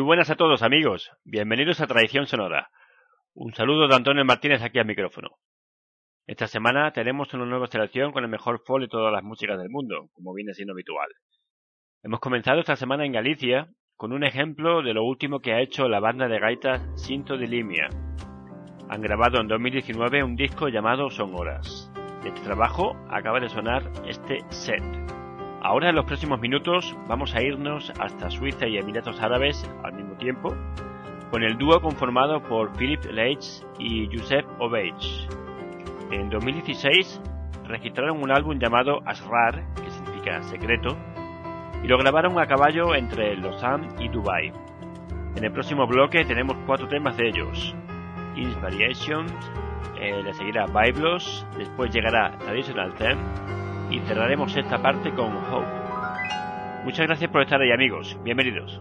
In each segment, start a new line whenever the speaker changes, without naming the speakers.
buenas a todos, amigos. Bienvenidos a Tradición Sonora. Un saludo de Antonio Martínez aquí al micrófono. Esta semana tenemos una nueva selección con el mejor folk de todas las músicas del mundo, como viene siendo habitual. Hemos comenzado esta semana en Galicia con un ejemplo de lo último que ha hecho la banda de gaitas Cinto de Limia. Han grabado en 2019 un disco llamado Son Horas. De este trabajo acaba de sonar este set. Ahora en los próximos minutos vamos a irnos hasta Suiza y Emiratos Árabes al mismo tiempo, con el dúo conformado por Philip Leitch y Youssef Obeid. En 2016 registraron un álbum llamado Asrar, que significa secreto, y lo grabaron a caballo entre Lausanne y Dubai. En el próximo bloque tenemos 4 temas de ellos: Inspirations, le seguirá Biblos, después llegará Traditional Theme y cerraremos esta parte con Hope. Muchas gracias por estar ahí, amigos. Bienvenidos.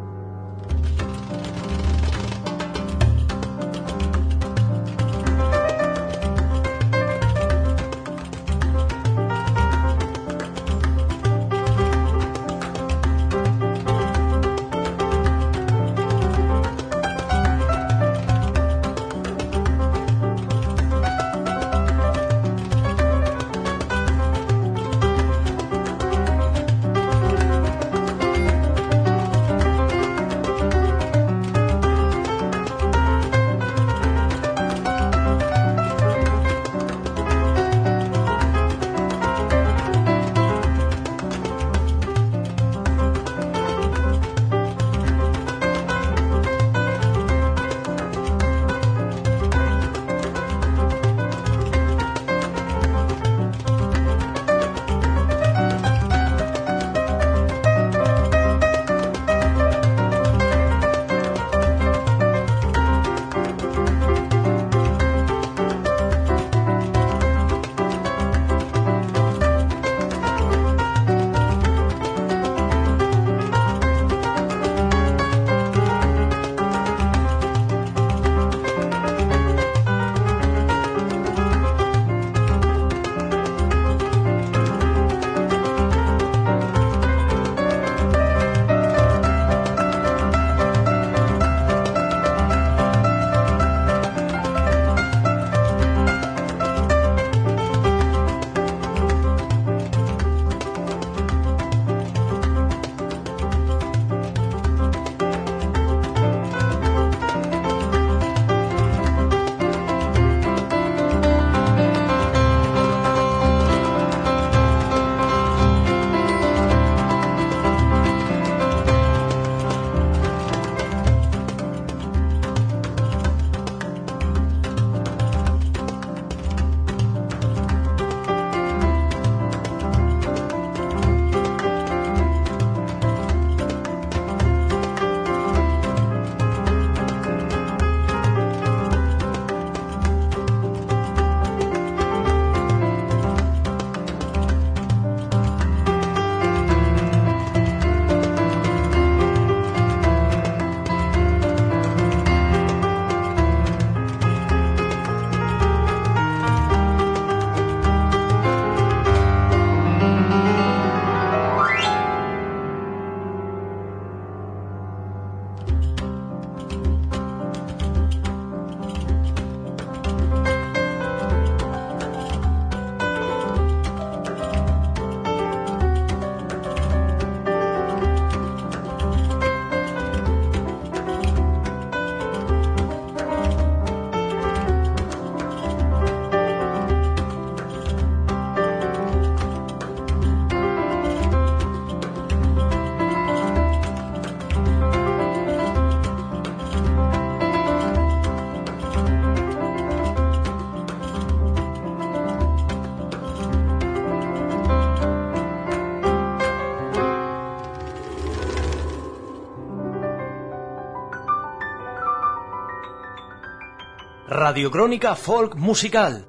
Radiocrónica Folk Musical,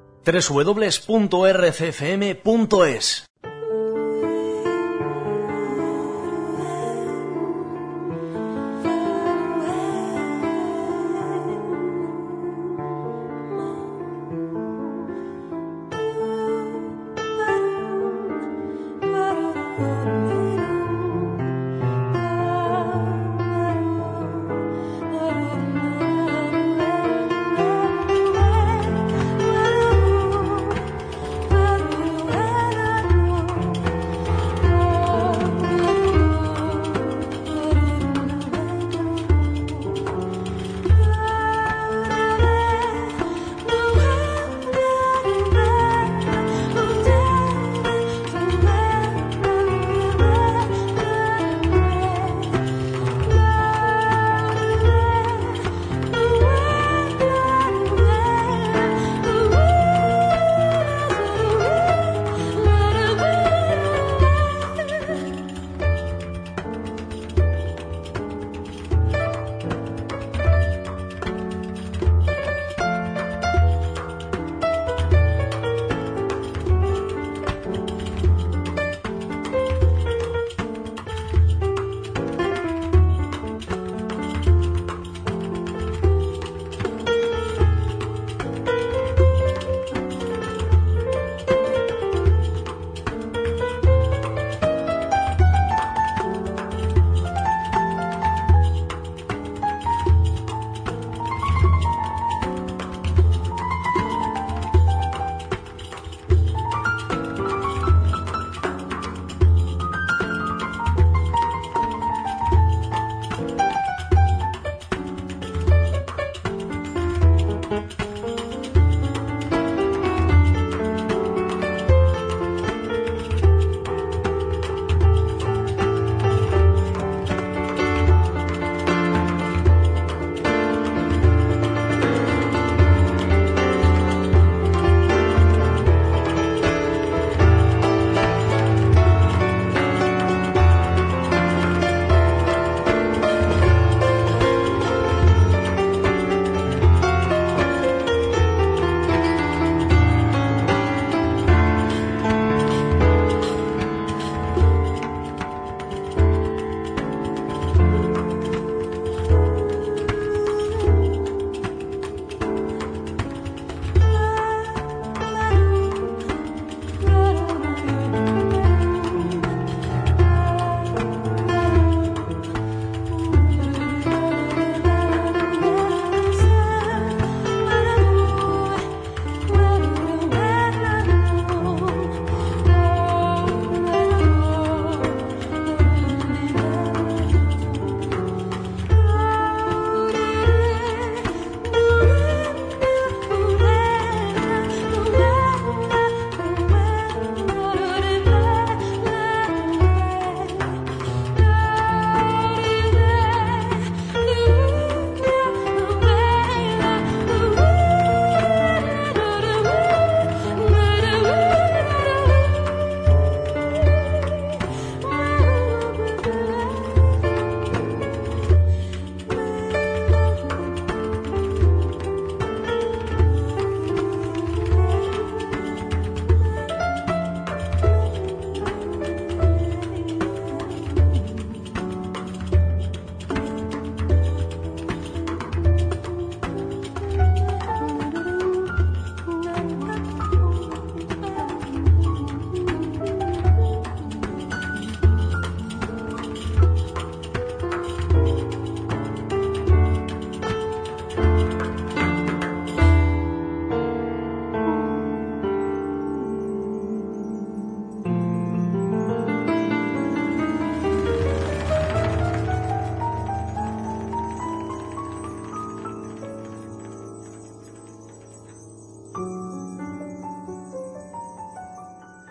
www.rcfm.es.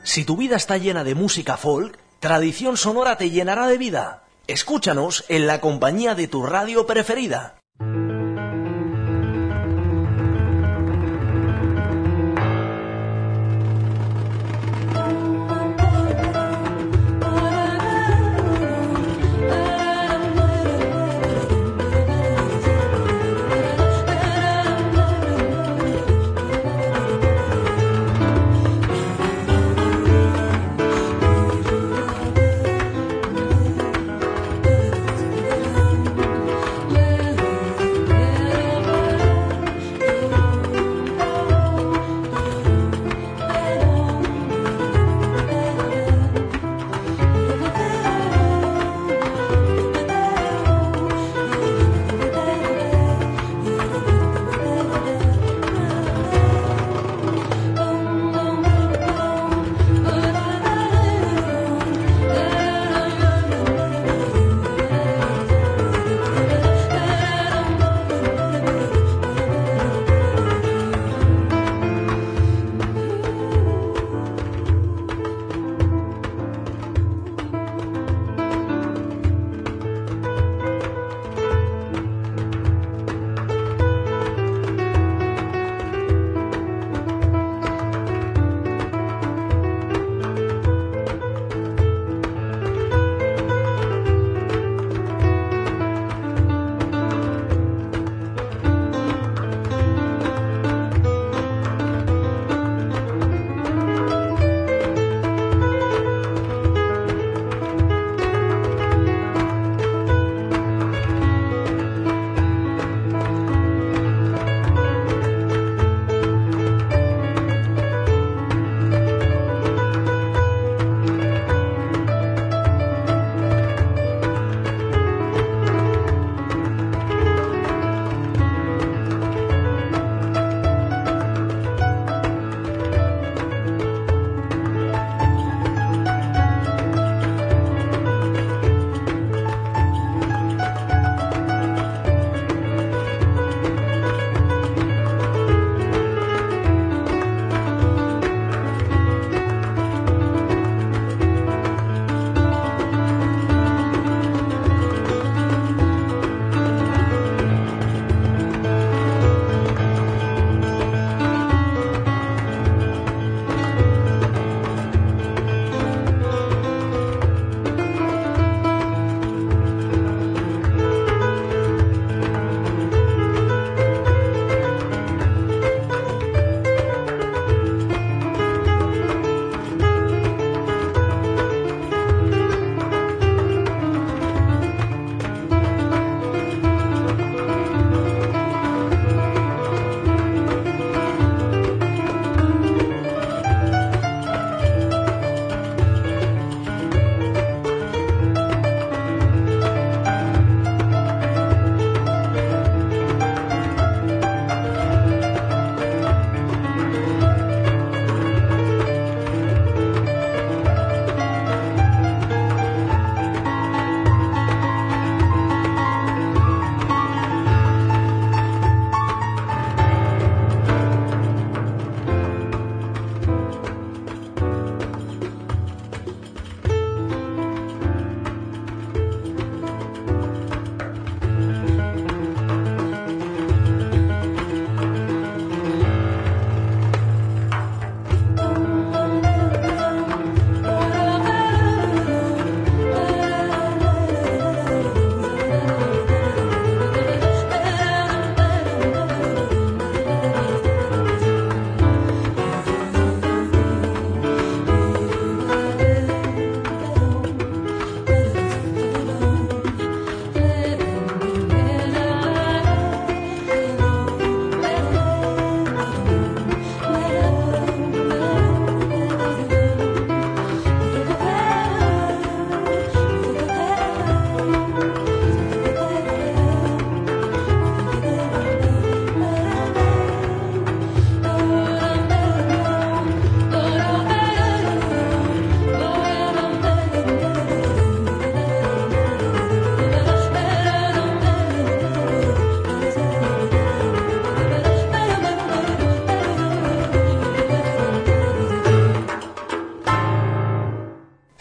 Si tu vida está llena de música folk, Tradición Sonora te llenará de vida. Escúchanos en la compañía de tu radio preferida.
Yeah.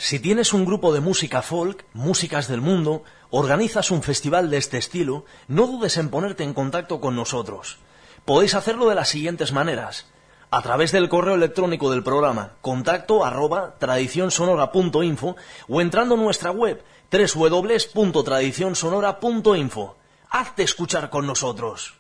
Si tienes un grupo de música folk, músicas del mundo, organizas un festival de este estilo, no dudes en ponerte en contacto con nosotros. Podéis hacerlo de las siguientes maneras: a través del correo electrónico del programa contacto@tradicionsonora.info o entrando en nuestra web www.tradicionsonora.info. Hazte escuchar con nosotros.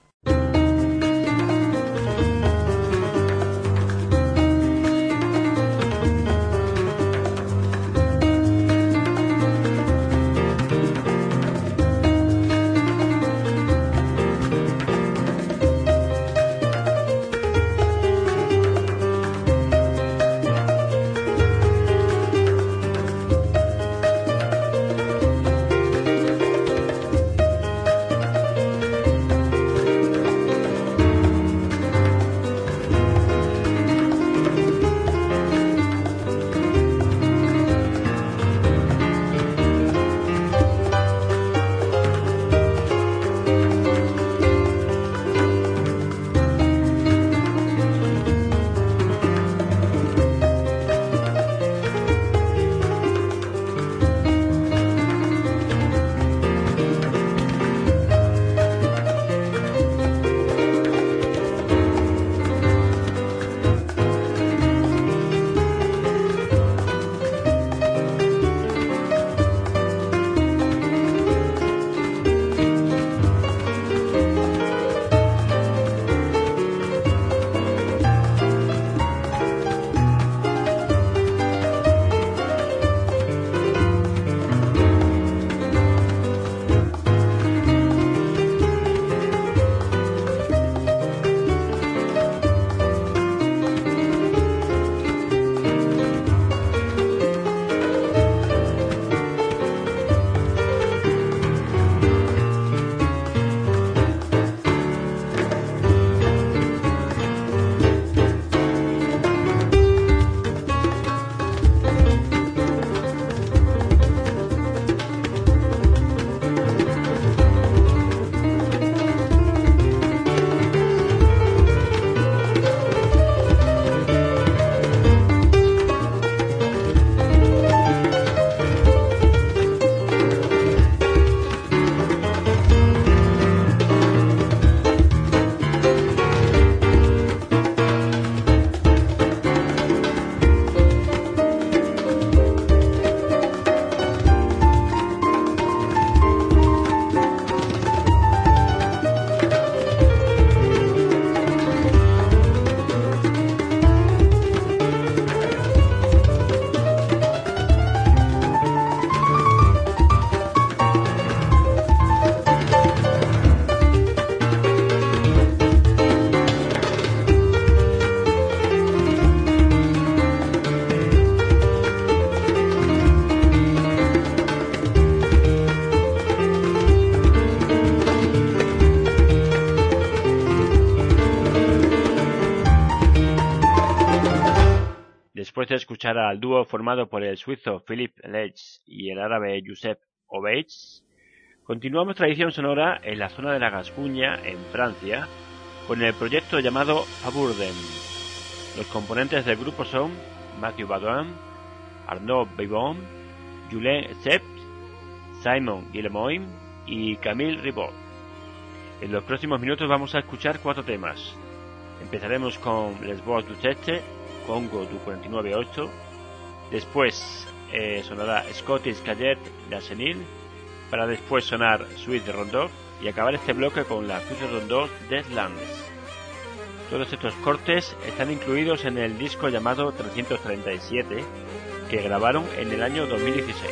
Después de escuchar al dúo formado por el suizo Philipp Leitz y el árabe Josep Obeitz, continuamos tradición sonora en la zona de la Gascuña, en Francia, con el proyecto llamado Faburden. Los componentes del grupo son Mathieu Baudouin, Arnaud Bibon, Julien Sept, Simon Guillemoy y Camille Ribot. En los próximos minutos vamos a escuchar 4 temas. Empezaremos con Les Bois du Tete, Congo du 49-8. Después sonará Scottish Cadet de Senil, para después sonar Suite de Rondeau y acabar este bloque con la Suite de Rondeau Deadlands. Todos estos cortes están incluidos en el disco llamado 337 que grabaron en el año 2016.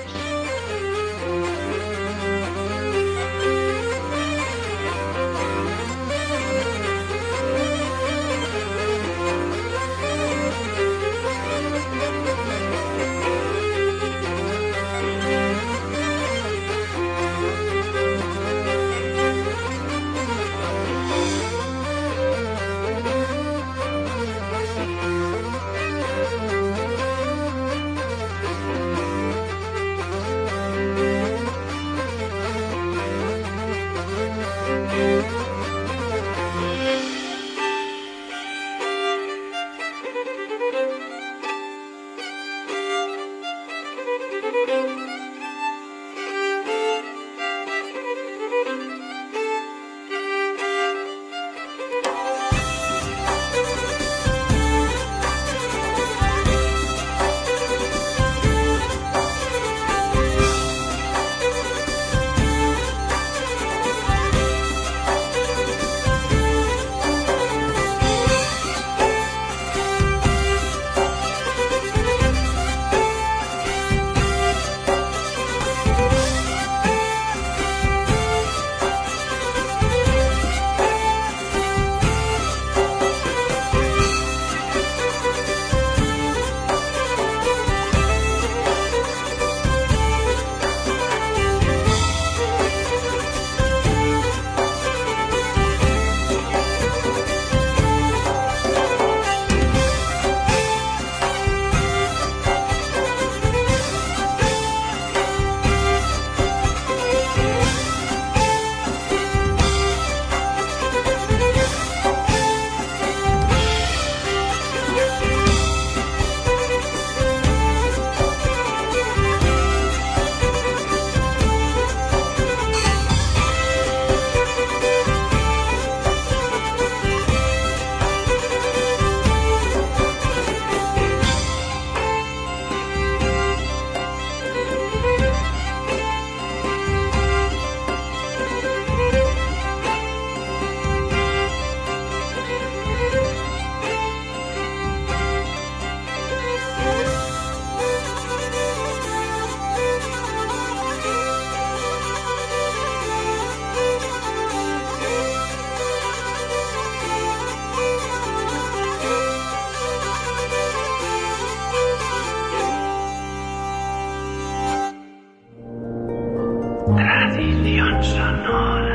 Tradición sonora.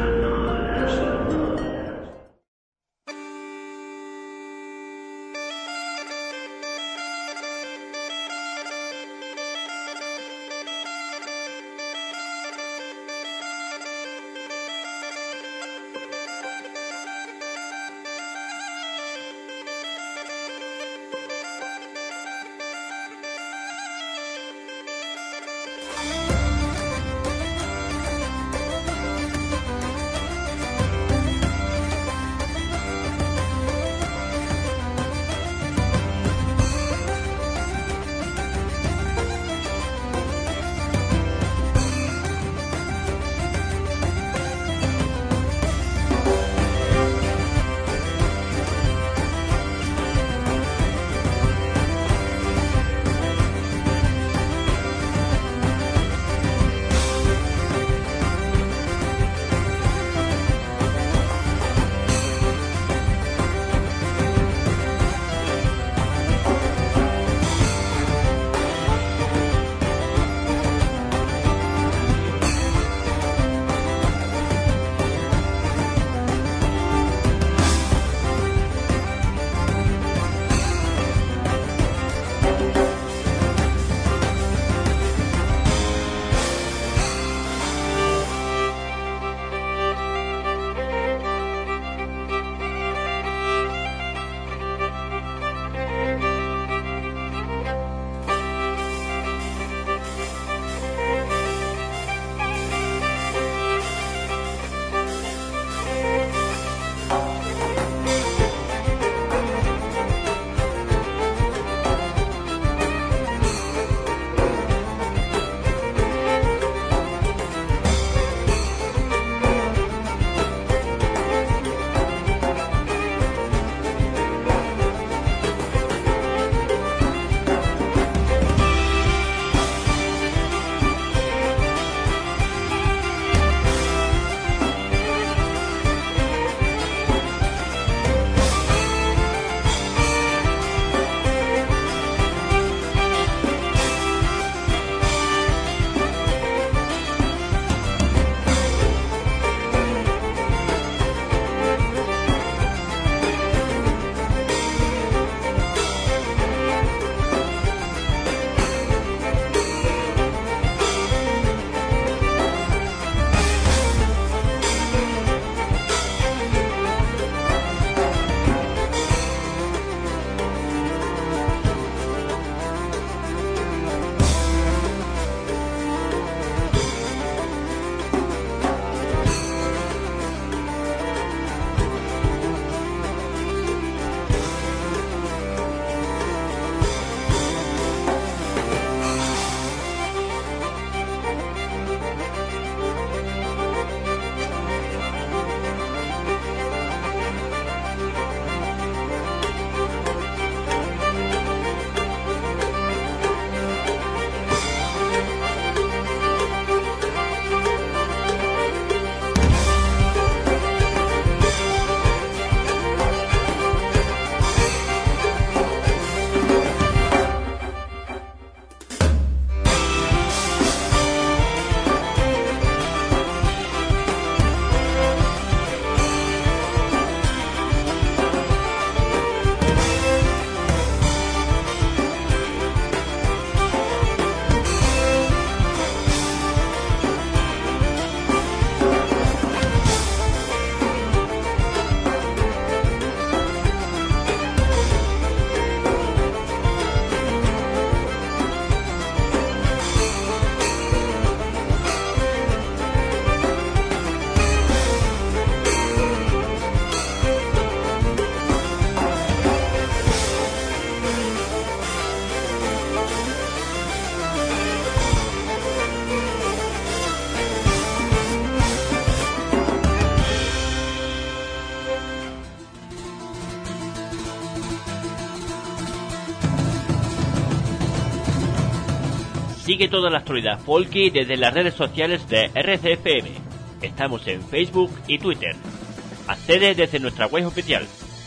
Sigue toda la actualidad folky desde las redes sociales de RCFM. Estamos en Facebook y Twitter. Accede desde nuestra web oficial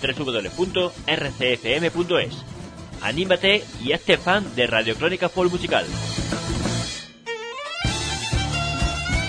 www.rcfm.es. Anímate y hazte fan de Radio Crónica Folk Musical.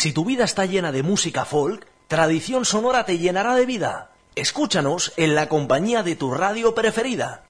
Si tu vida está llena de música folk, Tradición Sonora te llenará de vida. Escúchanos en la compañía de tu radio preferida.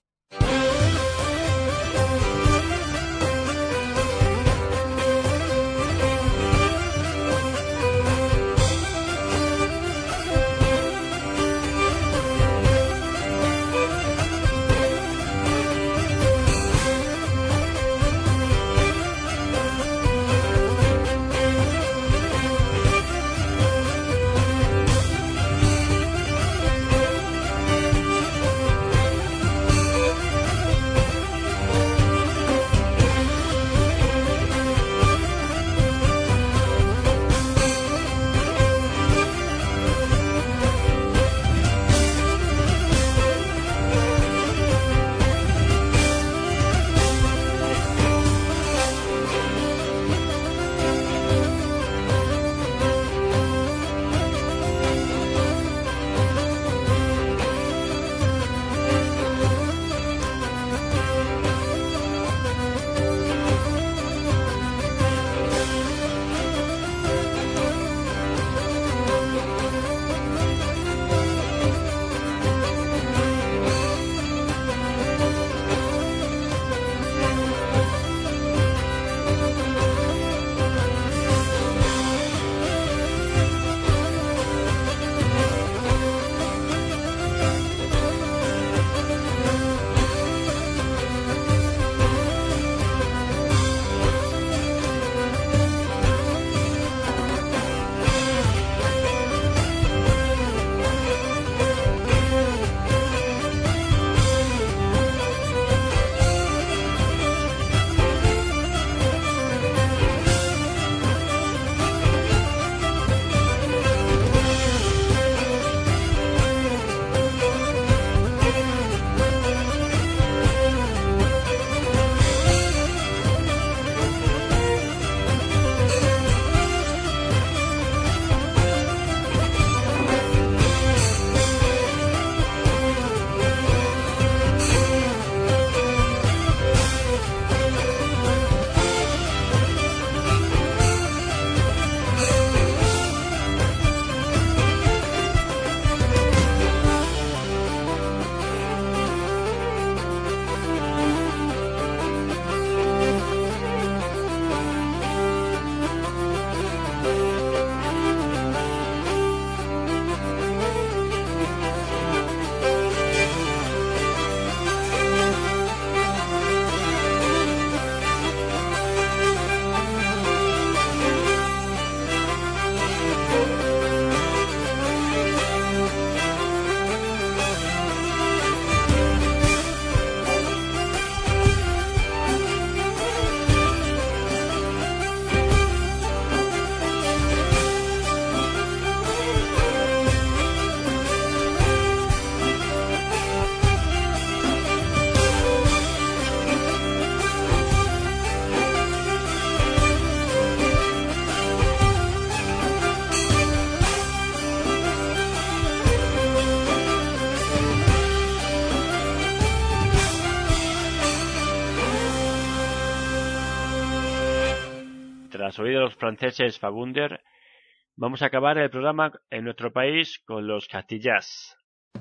Tras oír a los franceses Fabunder, vamos a acabar el programa en nuestro país con los Castillás.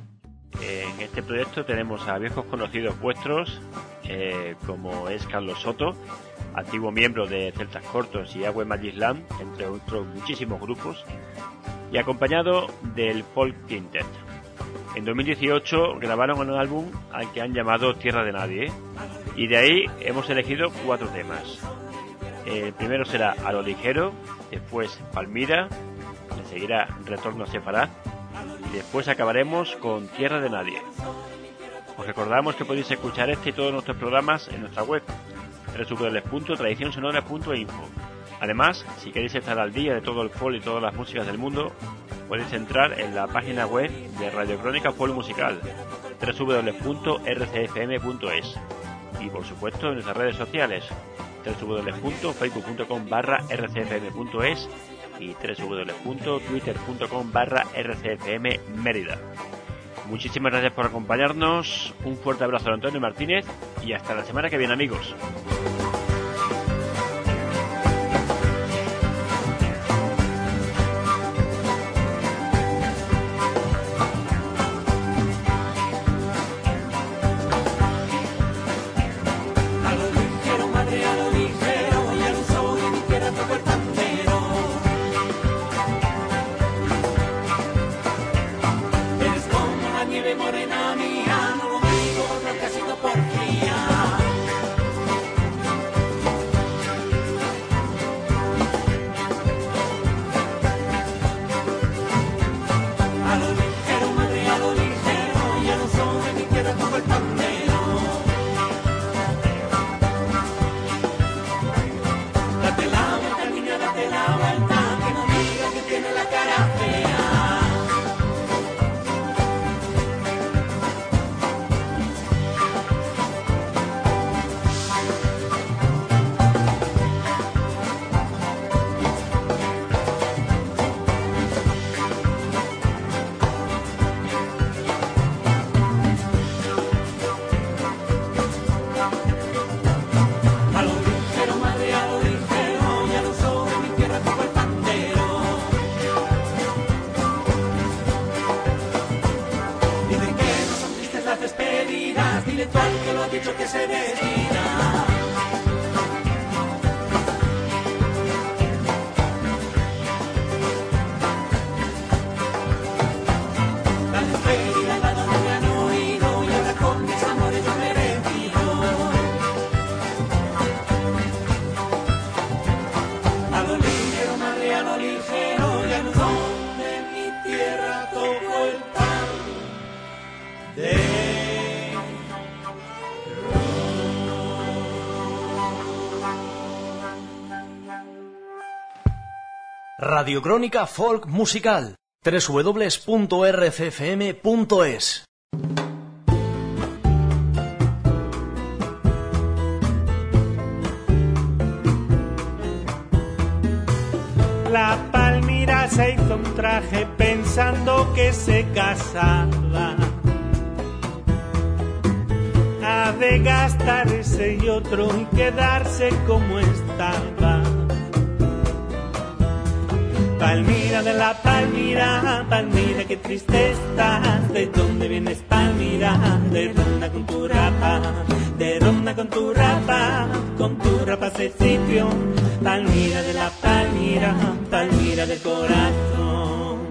En este proyecto tenemos a viejos conocidos vuestros, como es Carlos Soto, antiguo miembro de Celtas Cortos y Agüe Magislam, entre otros muchísimos grupos, y acompañado del Folk Quintet. En 2018 grabaron un álbum al que han llamado Tierra de Nadie, y de ahí hemos elegido 4 temas. El primero será A lo ligero, después Palmira, le seguirá Retorno a Sefarad, y después acabaremos con Tierra de Nadie. Os recordamos que podéis escuchar este y todos nuestros programas en nuestra web, www.tradicionsonora.info. Además, si queréis estar al día de todo el folk y todas las músicas del mundo, podéis entrar en la página web de Radio Crónica Folk Musical, www.rcfm.es, y por supuesto en nuestras redes sociales, www.facebook.com/rcfm.es y www.twitter.com/rcfmmérida. Muchísimas gracias por acompañarnos, un fuerte abrazo de Antonio Martínez y hasta la semana que viene, amigos.
intelectual que lo ha dicho que se destina. La despedida al lado de han oído y ahora con mis amores yo me retiro. A lo ligero, madre, a lo ligero, ya no donde mi tierra tocó el pan de
Radiocrónica Folk Musical, www.rcfm.es.
La Palmira se hizo un traje pensando que se casaba. Ha de gastar ese y otro y quedarse como estaba. Palmira de la Palmira, Palmira, qué triste estás. ¿De dónde vienes, Palmira? De ronda con tu rapa, de ronda con tu rapa ese sitio. Palmira de la Palmira, Palmira del corazón.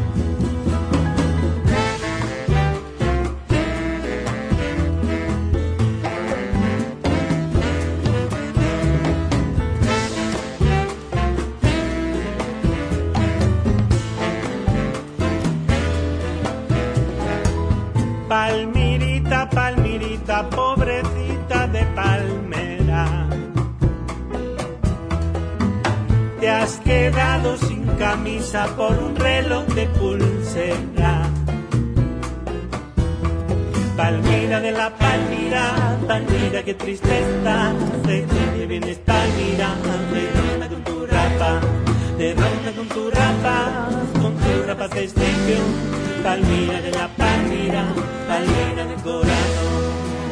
Palmirita, Palmirita, pobrecita de palmera, te has quedado sin camisa por un reloj de pulsera. Palmira de la Palmira, Palmira, qué triste estás. ¿De dónde vienes, Palmira? De ronda con tu rapa, de ronda con tu rapa te sitio. Palmira de la Palmira, Palmira del corazón.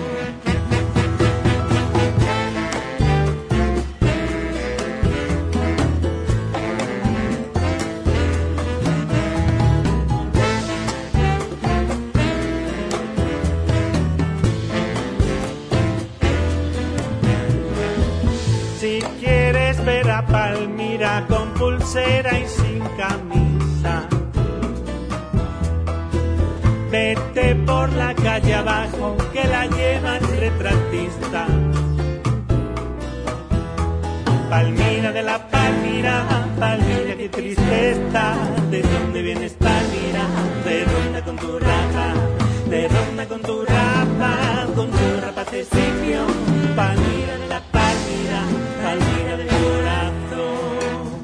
Si quieres ver a Palmira con pulsera y sin camisa, vete por la calle abajo que la lleva el retratista. Palmira de la Palmira, Palmira, qué triste está. ¿De dónde vienes, Palmira? De ronda con tu rapa, de ronda con tu rapa te sitio. Palmira de la Palmira, Palmira del corazón.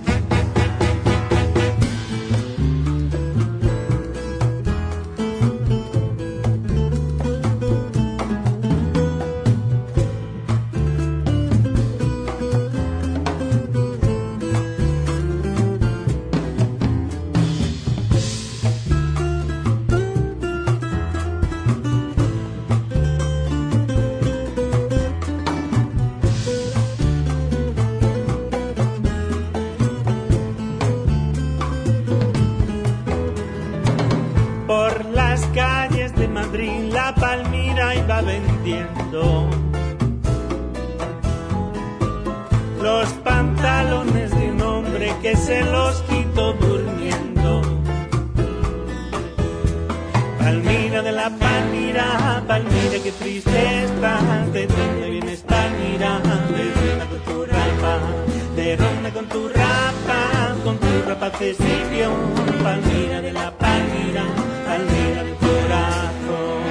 Por las calles de Madrid la Palmira iba vendiendo los pantalones de un hombre que se los quitó durmiendo. Palmira de la Palmira, Palmira, qué triste estás. ¿De dónde vienes, Palmira? De ronda con tu rapa, de ronda con tu rapa te sitio. Palmira de la Palmira, Palmira del corazón.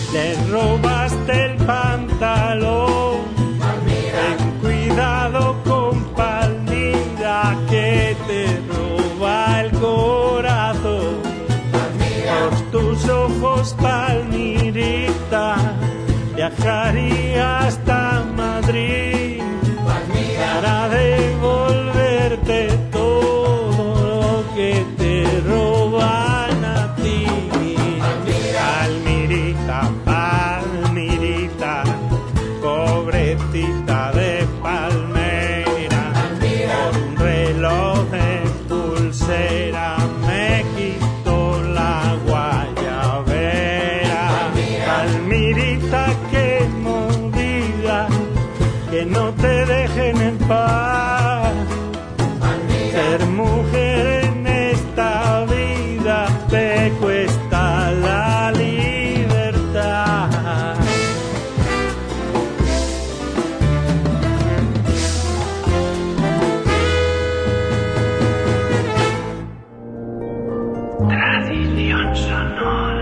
le robaste el pantalón. Ten cuidado con Palmira, que te roba el corazón. Por tus ojos, Palmirita, viajaría hasta Madrid para devolverte todo lo que te roban a ti. Palmirita, Palmirita, pobrecita de palmera, por un reloj de pulsera me quitó la guayabera. Palmirita, qué movida, que no te dejen en paz. Ser mujer en esta vida te cuesta la libertad.
Tradición sonora.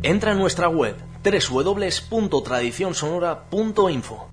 Entra en nuestra web www.tradicionsonora.info.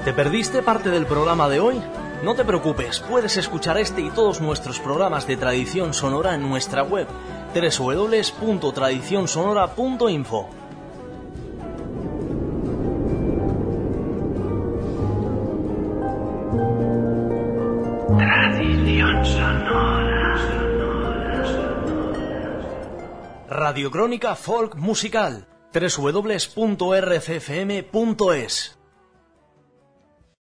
¿Te perdiste parte del programa de hoy? No te preocupes, puedes escuchar este y todos nuestros programas de Tradición Sonora en nuestra web www.tradicionsonora.info.
Tradición sonora.
Radiocrónica Folk Musical, www.rcfm.es.